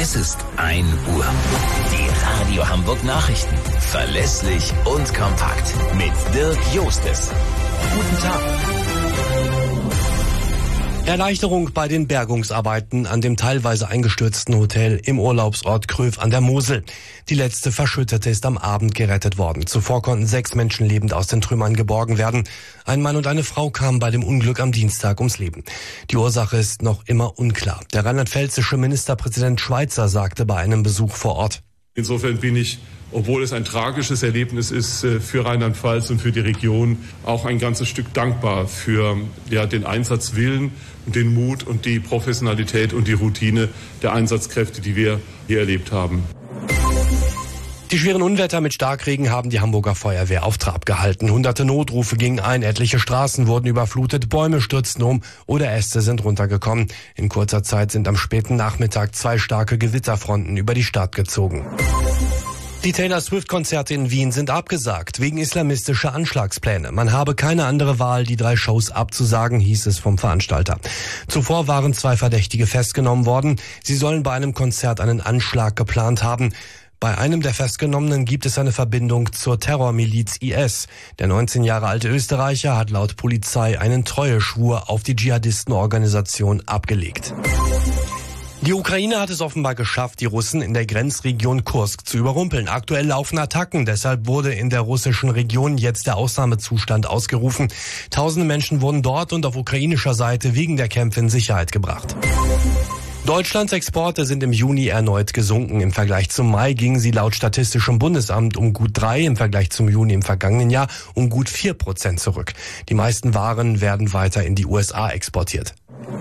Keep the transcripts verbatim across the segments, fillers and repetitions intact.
Es ist ein Uhr. Die Radio Hamburg Nachrichten. Verlässlich und kompakt. Mit Dirk Jostes. Guten Tag. Erleichterung bei den Bergungsarbeiten an dem teilweise eingestürzten Hotel im Urlaubsort Kröv an der Mosel. Die letzte Verschüttete ist am Abend gerettet worden. Zuvor konnten sechs Menschen lebend aus den Trümmern geborgen werden. Ein Mann und eine Frau kamen bei dem Unglück am Dienstag ums Leben. Die Ursache ist noch immer unklar. Der rheinland-pfälzische Ministerpräsident Schweizer sagte bei einem Besuch vor Ort: Insofern bin ich, obwohl es ein tragisches Erlebnis ist für Rheinland-Pfalz und für die Region, auch ein ganzes Stück dankbar für ja, den Einsatzwillen und den Mut und die Professionalität und die Routine der Einsatzkräfte, die wir hier erlebt haben. Die schweren Unwetter mit Starkregen haben die Hamburger Feuerwehr auf Trab gehalten. Hunderte Notrufe gingen ein, etliche Straßen wurden überflutet, Bäume stürzten um oder Äste sind runtergekommen. In kurzer Zeit sind am späten Nachmittag zwei starke Gewitterfronten über die Stadt gezogen. Die Taylor Swift-Konzerte in Wien sind abgesagt, wegen islamistischer Anschlagspläne. Man habe keine andere Wahl, die drei Shows abzusagen, hieß es vom Veranstalter. Zuvor waren zwei Verdächtige festgenommen worden. Sie sollen bei einem Konzert einen Anschlag geplant haben. Bei einem der Festgenommenen gibt es eine Verbindung zur Terrormiliz I S. Der neunzehn Jahre alte Österreicher hat laut Polizei einen Treueschwur auf die Dschihadistenorganisation abgelegt. Die Ukraine hat es offenbar geschafft, die Russen in der Grenzregion Kursk zu überrumpeln. Aktuell laufen Attacken, deshalb wurde in der russischen Region jetzt der Ausnahmezustand ausgerufen. Tausende Menschen wurden dort und auf ukrainischer Seite wegen der Kämpfe in Sicherheit gebracht. Deutschlands Exporte sind im Juni erneut gesunken. Im Vergleich zum Mai gingen sie laut Statistischem Bundesamt um gut drei, im Vergleich zum Juni im vergangenen Jahr um gut vier Prozent zurück. Die meisten Waren werden weiter in die U S A exportiert.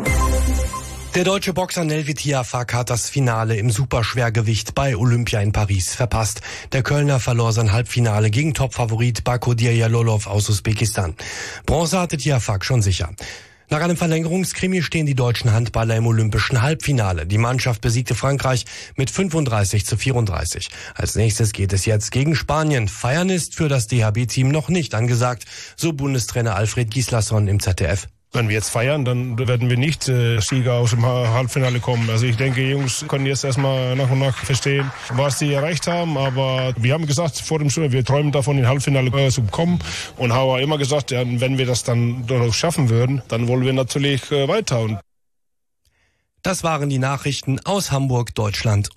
Der deutsche Boxer Nelvi Tiafak hat das Finale im Superschwergewicht bei Olympia in Paris verpasst. Der Kölner verlor sein Halbfinale gegen Topfavorit Bakodir Jalolov aus Usbekistan. Bronze hatte Tiafak schon sicher. Nach einem Verlängerungskrimi stehen die deutschen Handballer im olympischen Halbfinale. Die Mannschaft besiegte Frankreich mit fünfunddreißig zu vierunddreißig. Als nächstes geht es jetzt gegen Spanien. Feiern ist für das D H B-Team noch nicht angesagt, so Bundestrainer Alfred Gislason im Z D F. Wenn wir jetzt feiern, dann werden wir nicht äh, Sieger aus dem Halbfinale kommen. Also ich denke, die Jungs können jetzt erstmal nach und nach verstehen, was sie erreicht haben. Aber wir haben gesagt vor dem Spiel, wir träumen davon, in Halbfinale äh, zu kommen. Und haben immer gesagt, ja, wenn wir das dann noch schaffen würden, dann wollen wir natürlich äh, weiter. Und das waren die Nachrichten aus Hamburg, Deutschland.